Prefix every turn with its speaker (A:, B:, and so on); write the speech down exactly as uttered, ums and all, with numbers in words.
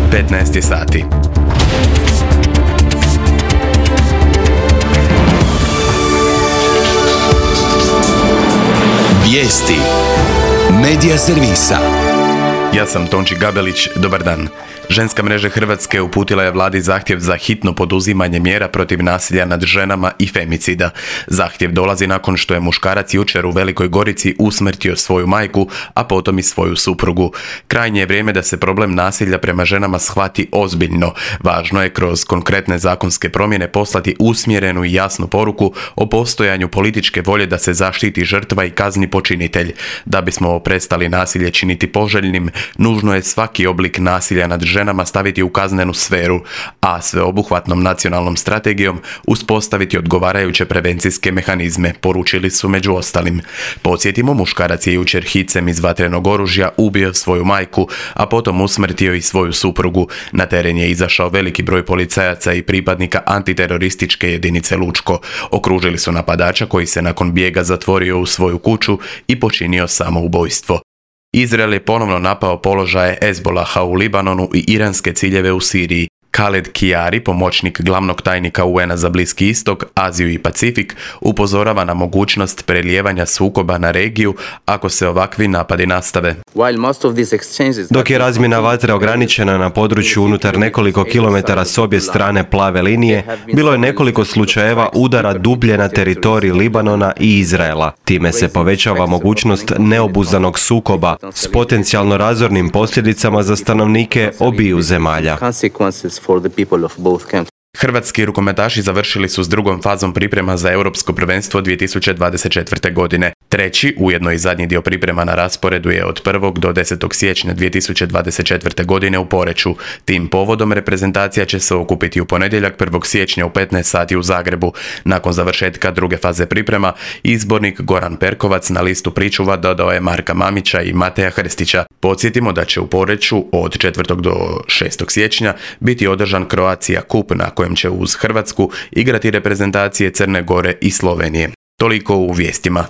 A: petnaest je sati.
B: Vijesti Medija servisa.
A: Ja sam Tonči Gabelić, dobar dan. Ženska mreža Hrvatske uputila je vladi zahtjev za hitno poduzimanje mjera protiv nasilja nad ženama i femicida. Zahtjev dolazi nakon što je muškarac jučer u Velikoj Gorici usmrtio svoju majku, a potom i svoju suprugu. Krajnje je vrijeme da se problem nasilja prema ženama shvati ozbiljno. Važno je kroz konkretne zakonske promjene poslati usmjerenu i jasnu poruku o postojanju političke volje da se zaštiti žrtva i kazni počinitelj. Da bismo prestali nasilje činiti poželjnim, nužno je svaki oblik nasilja nad ženama ženama staviti u kaznenu sferu, a sveobuhvatnom nacionalnom strategijom uspostaviti odgovarajuće prevencijske mehanizme, poručili su među ostalim. Podsjetimo, muškarac je jučer hicem iz vatrenog oružja ubio svoju majku, a potom usmrtio i svoju suprugu. Na teren je izašao veliki broj policajaca i pripadnika antiterorističke jedinice Lučko. Okružili su napadača koji se nakon bijega zatvorio u svoju kuću i počinio samoubojstvo. Izrael je ponovno napao položaje Hezbolaha u Libanonu i iranske ciljeve u Siriji. Khaled Kiari, pomoćnik glavnog tajnika U N-a za Bliski istok, Aziju i Pacifik, upozorava na mogućnost prelijevanja sukoba na regiju ako se ovakvi napadi nastave.
C: Dok je razmjena vatre ograničena na području unutar nekoliko kilometara s obje strane plave linije, bilo je nekoliko slučajeva udara dublje na teritorij Libanona i Izraela. Time se povećava mogućnost neobuzdanog sukoba s potencijalno razornim posljedicama za stanovnike obiju zemalja.
D: For the people of both countries.
A: Hrvatski rukometaši završili su s drugom fazom priprema za Europsko prvenstvo dvije tisuće dvadeset četvrte. godine. Treći, ujedno i zadnji dio priprema na rasporedu je od prvog do desetog siječnja dvije tisuće dvadeset četvrte. godine u Poreču. Tim povodom reprezentacija će se okupiti u ponedjeljak prvog siječnja u petnaest sati u Zagrebu. Nakon završetka druge faze priprema, izbornik Goran Perkovac na listu pričuva dodao je Marka Mamića i Mateja Hrstića. Podsjetimo da će u Poreču od četvrtog do šestog siječnja biti održan Croatia Cup na kojem će uz Hrvatsku igrati reprezentacije Crne Gore i Slovenije. Toliko u vijestima.